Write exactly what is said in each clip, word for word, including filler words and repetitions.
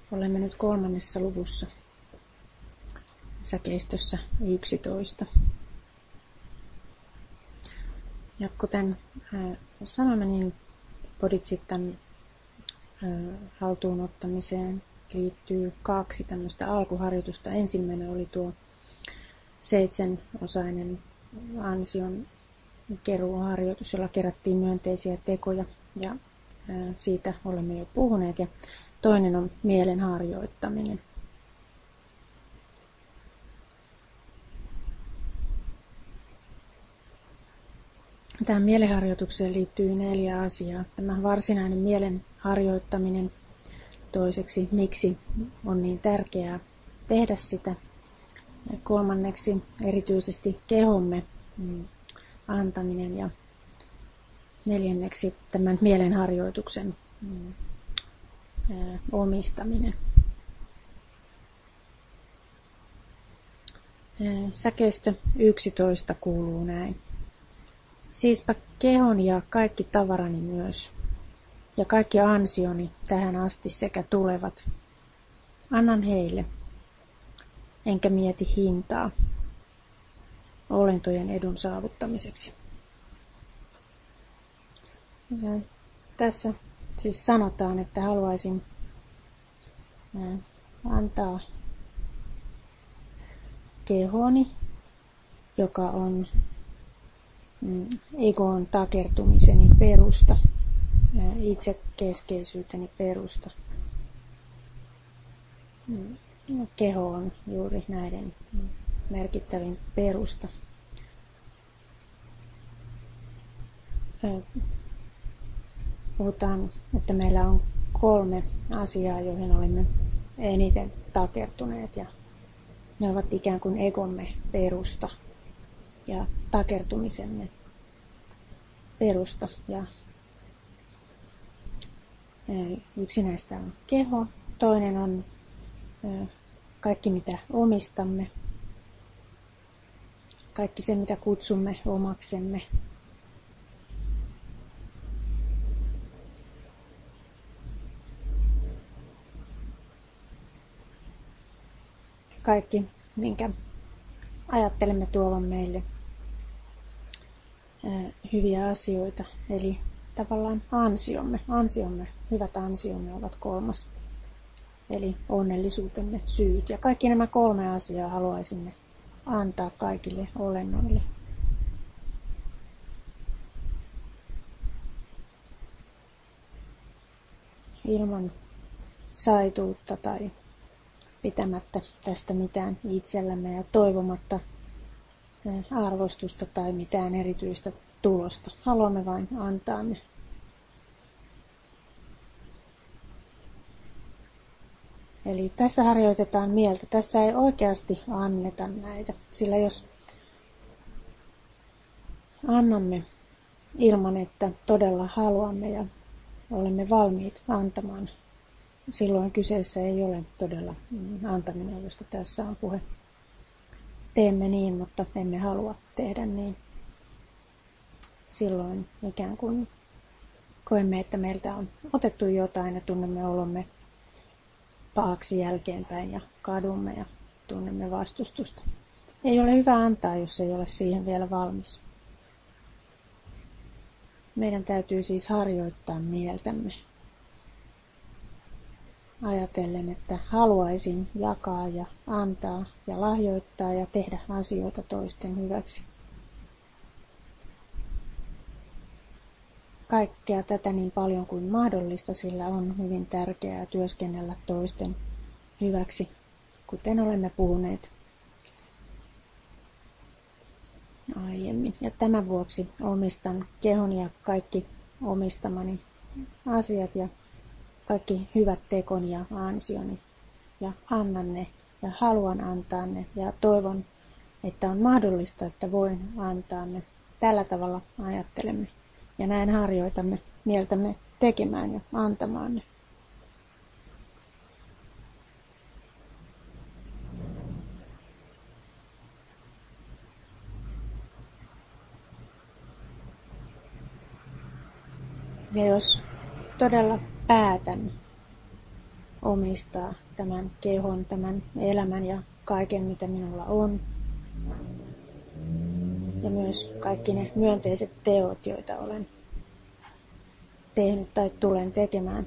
Olemme nyt kolmannessa luvussa, säkeistössä yksitoista. Ja kuten sanoimme, niin bodhicittan haltuunottamiseen liittyy kaksi tämmöistä alkuharjoitusta. Ensimmäinen oli tuo seitsemänosainen ansion keruuharjoitus, jolla kerättiin myönteisiä tekoja, ja siitä olemme jo puhuneet. Ja toinen on mielen harjoittaminen. Tähän mielenharjoitukseen liittyy neljä asiaa. Tämä varsinainen mielen harjoittaminen, toiseksi miksi on niin tärkeää tehdä sitä, ja kolmanneksi erityisesti kehomme antaminen, ja neljänneksi tämän mielenharjoituksen omistaminen. Säkeistö yksitoista kuuluu näin. Siispä kehon ja kaikki tavarani myös, ja kaikki ansioni tähän asti sekä tulevat, annan heille, enkä mieti hintaa olentojen edun saavuttamiseksi. Ja tässä siis sanotaan, että haluaisin antaa kehoni, joka on egoon takertumiseni perusta, itsekeskeisyyteni perusta. Keho on juuri näiden merkittävin perusta. Puhutaan, että meillä on kolme asiaa, joihin olemme eniten takertuneet, ja ne ovat ikään kuin egomme perusta ja takertumisemme perusta. Ja yksi näistä on keho, toinen on kaikki mitä omistamme, kaikki se mitä kutsumme omaksemme. Kaikki, minkä ajattelemme tuovan meille hyviä asioita, eli tavallaan ansiomme. Ansiomme, hyvät ansiomme ovat kolmas, eli onnellisuutemme syyt. Ja kaikki nämä kolme asiaa haluaisimme antaa kaikille olennoille. Ilman saituutta tai pitämättä tästä mitään itsellämme ja toivomatta arvostusta tai mitään erityistä tulosta. Haluamme vain antaa ne. Eli tässä harjoitetaan mieltä. Tässä ei oikeasti anneta näitä, sillä jos annamme ilman, että todella haluamme ja olemme valmiit antamaan, silloin kyseessä ei ole todella antaminen, josta tässä on puhe. Teemme niin, mutta emme halua tehdä niin. Silloin ikään kuin koemme, että meiltä on otettu jotain ja tunnemme olomme pahaksi jälkeenpäin ja kadumme ja tunnemme vastustusta. Ei ole hyvä antaa, jos ei ole siihen vielä valmis. Meidän täytyy siis harjoittaa mieltämme. Ajatellen, että haluaisin jakaa ja antaa ja lahjoittaa ja tehdä asioita toisten hyväksi. Kaikkea tätä niin paljon kuin mahdollista, sillä on hyvin tärkeää työskennellä toisten hyväksi, kuten olemme puhuneet aiemmin. Ja tämän vuoksi omistan kehon ja kaikki omistamani asiat ja kaikki hyvät tekoni ja ansioni, ja annan ne ja haluan antaa ne ja toivon, että on mahdollista, että voin antaa ne. Tällä tavalla ajattelemme ja näin harjoitamme mieltämme tekemään ja antamaan ne. Ja jos todella päätän omistaa tämän kehon, tämän elämän ja kaiken, mitä minulla on. Ja myös kaikki ne myönteiset teot, joita olen tehnyt tai tulen tekemään.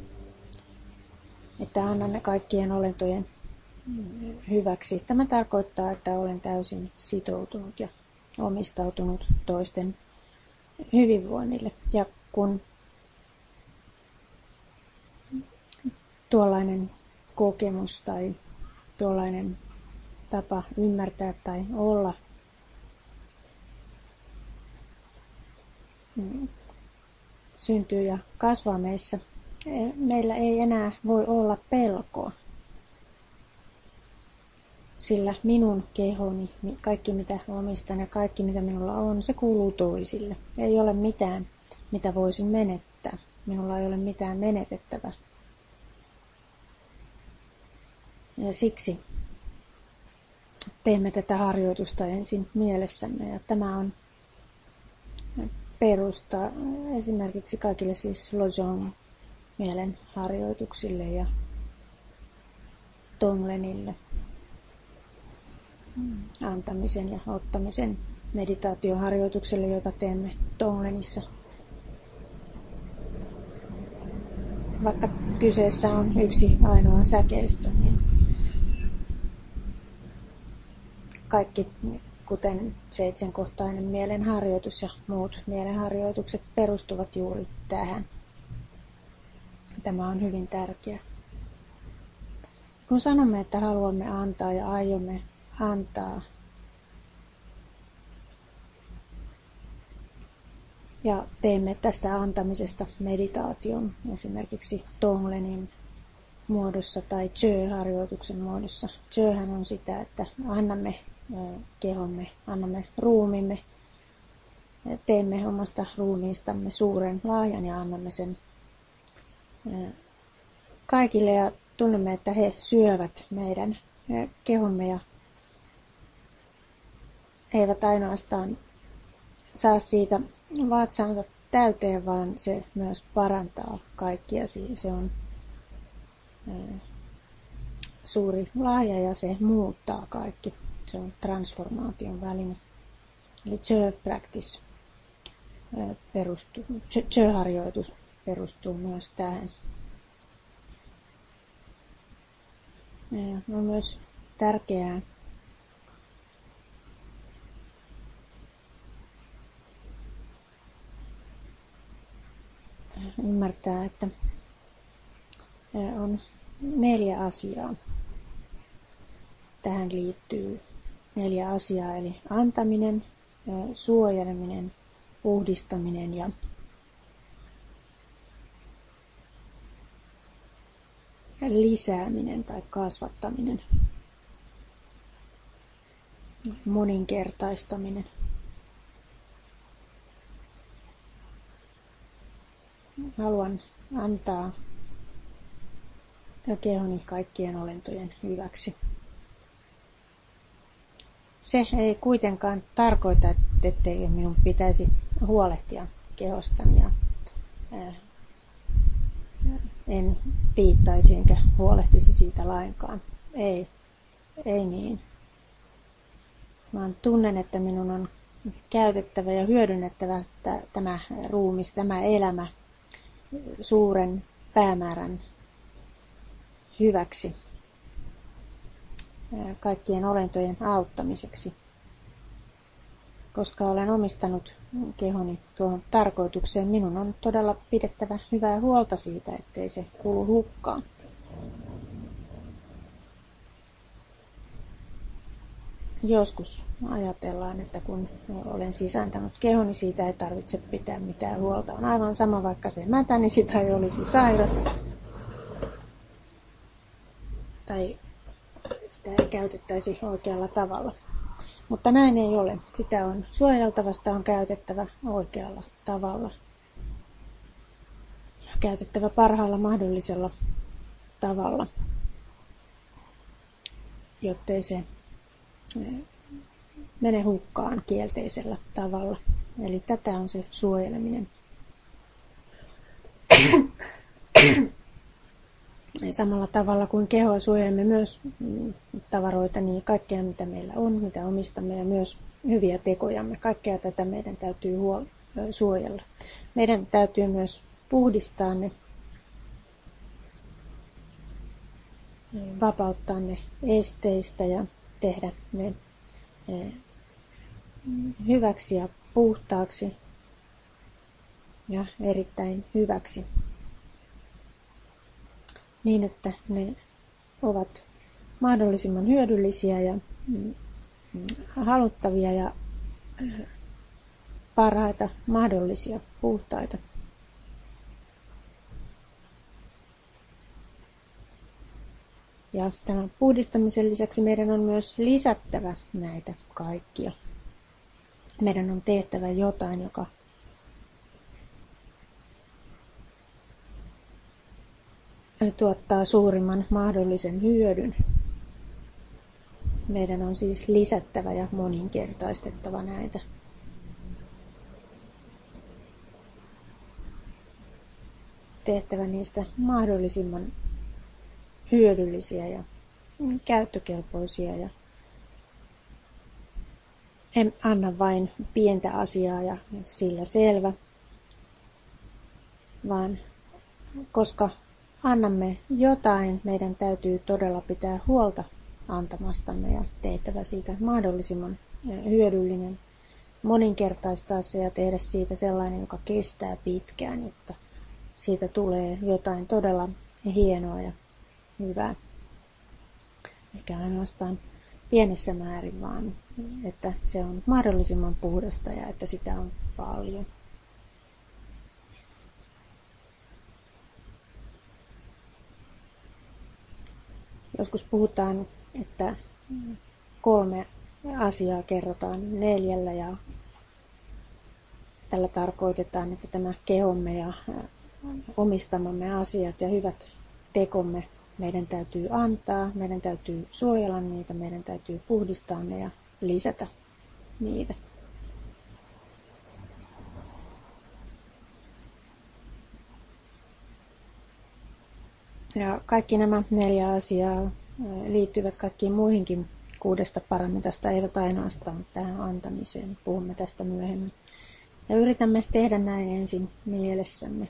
Että annan ne kaikkien olentojen hyväksi. Tämä tarkoittaa, että olen täysin sitoutunut ja omistautunut toisten hyvinvoinnille. Ja kun tuollainen kokemus tai tuollainen tapa ymmärtää tai olla syntyy ja kasvaa meissä, meillä ei enää voi olla pelkoa. Sillä minun kehoni, kaikki mitä omistan ja kaikki mitä minulla on, se kuuluu toisille. Ei ole mitään, mitä voisin menettää. Minulla ei ole mitään menetettävää. Ja siksi teemme tätä harjoitusta ensin mielessämme. Ja tämä on perusta esimerkiksi kaikille siis Lojong mielen harjoituksille ja Tonglenille. Antamisen ja ottamisen meditaatioharjoitukselle, jota teemme Tonglenissa. Vaikka kyseessä on yksi ainoa säkeistö, niin kaikki, kuten seitsemänkohtainen mielenharjoitus ja muut mielenharjoitukset, perustuvat juuri tähän. Tämä on hyvin tärkeää. Kun sanomme, että haluamme antaa ja aiomme antaa ja teemme tästä antamisesta meditaation esimerkiksi Tonglenin muodossa tai Chö-harjoituksen muodossa. Chöhän on sitä, että annamme kehomme, annamme ruumimme, teemme omasta ruumiistamme suuren lahjan ja annamme sen kaikille ja tunnemme, että he syövät meidän kehomme ja eivät ainoastaan saa siitä vatsansa täyteen, vaan se myös parantaa kaikkia. Se on suuri lahja ja se muuttaa kaikki. Se on transformaation väline. Eli Chö practice perustuu, Chö-harjoitus perustuu myös tähän. Ja on myös tärkeää ymmärtää, että on neljä asiaa. Tähän liittyy neljä asiaa, eli antaminen, suojeleminen, puhdistaminen ja lisääminen tai kasvattaminen, moninkertaistaminen. Haluan antaa kehoni kaikkien olentojen hyväksi. Se ei kuitenkaan tarkoita, ettei minun pitäisi huolehtia kehostani ja en piittaisi enkä huolehtisi siitä lainkaan. Ei, ei niin. Vaan tunnen, että minun on käytettävä ja hyödynnettävä tämä ruumis, tämä elämä suuren päämäärän hyväksi, kaikkien olentojen auttamiseksi. Koska olen omistanut kehoni tuohon tarkoitukseen, minun on todella pidettävä hyvää huolta siitä, ettei se kulu hukkaan. Joskus ajatellaan, että kun olen sisääntänyt kehoni, siitä ei tarvitse pitää mitään huolta. On aivan sama, vaikka se mätänisi tai olisi sairas. Tai sitä ei käytettäisi oikealla tavalla. Mutta näin ei ole. Sitä on suojeltava, sitä on käytettävä oikealla tavalla. Käytettävä parhaalla mahdollisella tavalla, jottei se mene hukkaan kielteisellä tavalla. Eli tätä on se suojeleminen. Samalla tavalla kuin kehoa suojelemme myös tavaroita, niin kaikkea mitä meillä on, mitä omistamme ja myös hyviä tekojamme. Kaikkea tätä meidän täytyy huol- suojella. Meidän täytyy myös puhdistaa ne, vapauttaa ne esteistä ja tehdä ne hyväksi ja puhtaaksi ja erittäin hyväksi. Niin, että ne ovat mahdollisimman hyödyllisiä ja haluttavia ja parhaita mahdollisia puhtaita. Ja tämän puhdistamisen lisäksi meidän on myös lisättävä näitä kaikkia. Meidän on tehtävä jotain, joka tuottaa suurimman mahdollisen hyödyn. Meidän on siis lisättävä ja moninkertaistettava näitä. Tehtävä niistä mahdollisimman hyödyllisiä ja käyttökelpoisia ja en anna vain pientä asiaa ja sillä selvä, vaan koska annamme jotain, meidän täytyy todella pitää huolta antamastamme ja tehtävä siitä mahdollisimman hyödyllinen, moninkertaistaa se ja tehdä siitä sellainen, joka kestää pitkään, jotta siitä tulee jotain todella hienoa ja hyvää. Eikä ainoastaan pienessä määrin, vaan että se on mahdollisimman puhdasta ja että sitä on paljon. Joskus puhutaan, että kolme asiaa kerrotaan neljällä ja tällä tarkoitetaan, että tämä kehomme ja omistamamme asiat ja hyvät tekomme meidän täytyy antaa, meidän täytyy suojella niitä, meidän täytyy puhdistaa ne ja lisätä niitä. Ja kaikki nämä neljä asiaa liittyvät kaikkiin muihinkin kuudesta parametrasta, eivät ainoastaan tähän antamiseen. Puhumme tästä myöhemmin. Ja yritämme tehdä näin ensin mielessämme.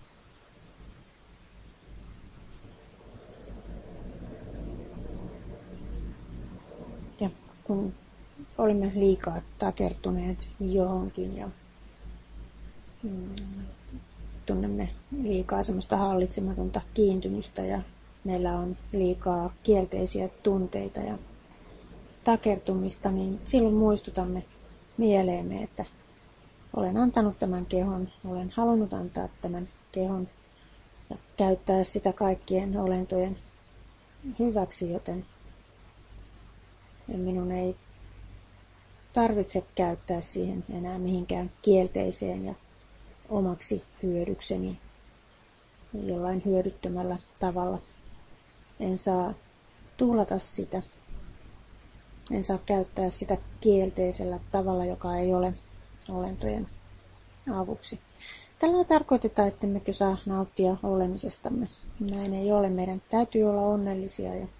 Ja kun olimme liikaa takertuneet johonkin ja mm, tunnemme liikaa semmoista hallitsematonta kiintymystä ja meillä on liikaa kielteisiä tunteita ja takertumista, niin silloin muistutamme mieleemme, että olen antanut tämän kehon, olen halunnut antaa tämän kehon ja käyttää sitä kaikkien olentojen hyväksi, joten minun ei tarvitse käyttää siihen enää mihinkään kielteiseen ja omaksi hyödykseni jollain hyödyttömällä tavalla. En saa tuhlata sitä. En saa käyttää sitä kielteisellä tavalla, joka ei ole olentojen avuksi. Tällä tarkoitetaan, että emmekö saa nauttia olemisestamme. Näin ei ole. Meidän täytyy olla onnellisia ja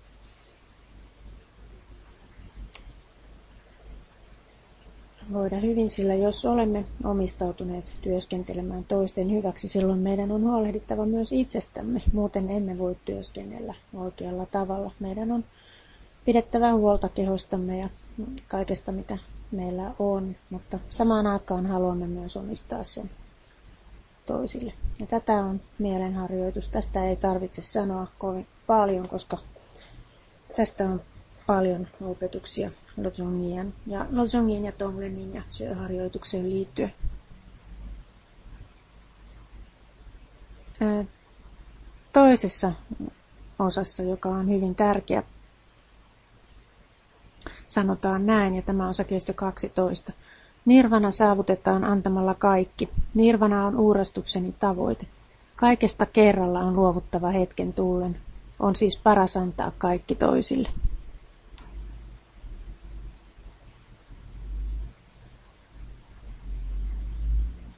voida hyvin, sillä jos olemme omistautuneet työskentelemään toisten hyväksi, silloin meidän on huolehdittava myös itsestämme. Muuten emme voi työskennellä oikealla tavalla. Meidän on pidettävä huolta kehostamme ja kaikesta, mitä meillä on, mutta samaan aikaan haluamme myös omistaa sen toisille. Ja tätä on mielenharjoitus. Tästä ei tarvitse sanoa kovin paljon, koska tästä on paljon opetuksia Lojongin ja, Lojongin ja Tonglenin ja syöharjoitukseen liittyen. Toisessa osassa, joka on hyvin tärkeä, sanotaan näin, ja tämä on sakestö kaksitoista. Nirvana saavutetaan antamalla kaikki. Nirvana on uurastukseni tavoite. Kaikesta kerralla on luovuttava hetken tullen. On siis paras antaa kaikki toisille.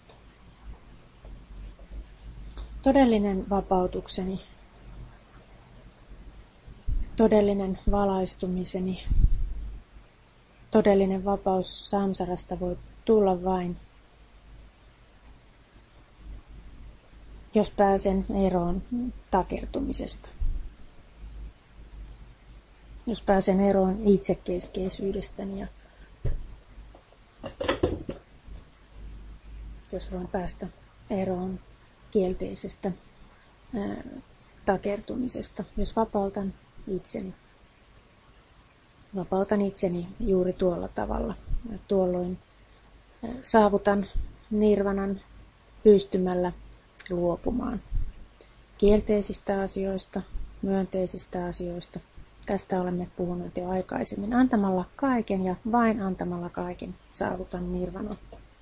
Todellinen vapautukseni todellinen valaistumiseni, todellinen vapaus samsarasta voi tulla vain, jos pääsen eroon takertumisesta. Jos pääsen eroon itsekeskeisyydestäni ja jos voin päästä eroon kielteisestä ää, takertumisesta, jos vapautan itseni. Vapautan itseni juuri tuolla tavalla. Ja tuolloin ää, saavutan nirvanan pystymällä luopumaan kielteisistä asioista, myönteisistä asioista. Tästä olemme puhuneet jo aikaisemmin. Antamalla kaiken ja vain antamalla kaiken saavutan nirvanan.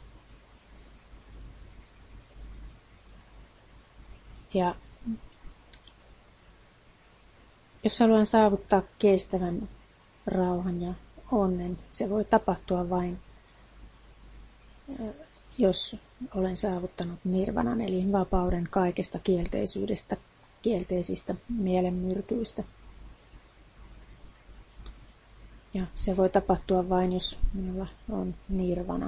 Ja jos haluan saavuttaa kestävän rauhan ja onnen, se voi tapahtua vain, jos olen saavuttanut nirvanan, eli vapauden kaikesta kielteisyydestä, kielteisistä mielenmyrkyistä. Ja se voi tapahtua vain, jos minulla on nirvana.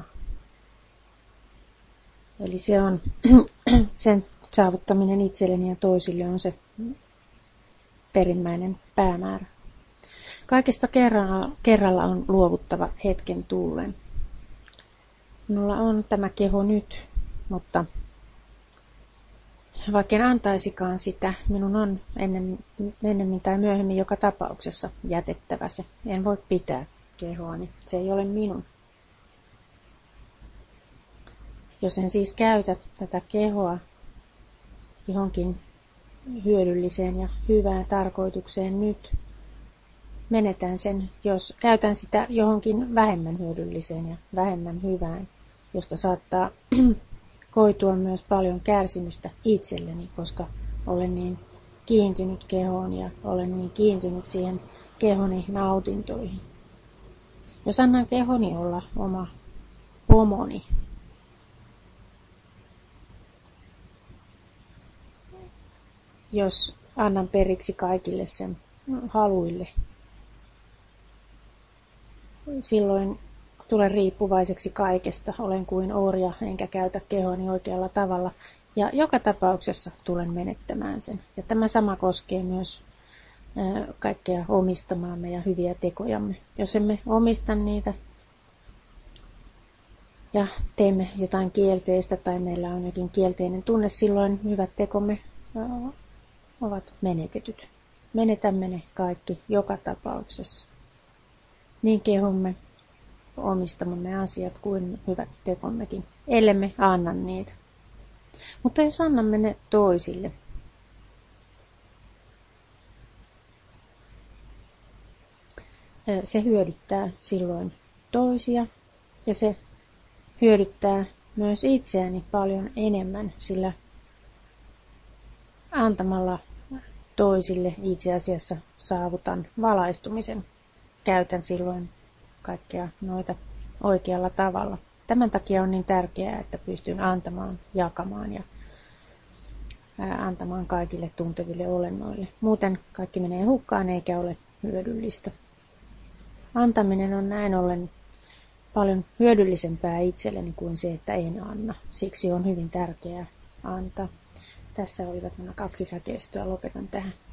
Eli se on sen saavuttaminen itselleni ja toisille on se perimmäinen päämäärä. Kaikesta kerralla, kerralla on luovuttava hetken tullen. Minulla on tämä keho nyt, mutta vaikka en antaisikaan sitä, minun on ennen, ennemmin tai myöhemmin joka tapauksessa jätettävä se. En voi pitää kehoani, se ei ole minun. Jos en siis käytä tätä kehoa johonkin hyödylliseen ja hyvään tarkoitukseen nyt, menetän sen, jos käytän sitä johonkin vähemmän hyödylliseen ja vähemmän hyvään, josta saattaa koitua myös paljon kärsimystä itselleni, koska olen niin kiintynyt kehoon ja olen niin kiintynyt siihen kehoni nautintoihin. Jos annan kehoni olla oma pomoni, jos annan periksi kaikille sen haluille, silloin tulen riippuvaiseksi kaikesta, olen kuin orja, enkä käytä kehoani oikealla tavalla. Ja joka tapauksessa tulen menettämään sen. Ja tämä sama koskee myös kaikkea omistamaamme ja hyviä tekojamme. Jos emme omista niitä ja teemme jotain kielteistä tai meillä on jokin kielteinen tunne, silloin hyvät tekomme ovat menetetyt. Menetämme ne kaikki joka tapauksessa. Niin kehomme, omistamamme asiat kuin hyvät tekommekin, ellemme anna niitä. Mutta jos annamme ne toisille, se hyödyttää silloin toisia ja se hyödyttää myös itseäni paljon enemmän, sillä antamalla toisille itse asiassa saavutan valaistumisen. Käytän silloin kaikkea noita oikealla tavalla. Tämän takia on niin tärkeää, että pystyn antamaan, jakamaan ja antamaan kaikille tunteville olennoille. Muuten kaikki menee hukkaan eikä ole hyödyllistä. Antaminen on näin ollen paljon hyödyllisempää itselleni kuin se, että en anna. Siksi on hyvin tärkeää antaa. Tässä olivat nämä kaksi säkeistöä. Lopetan tähän.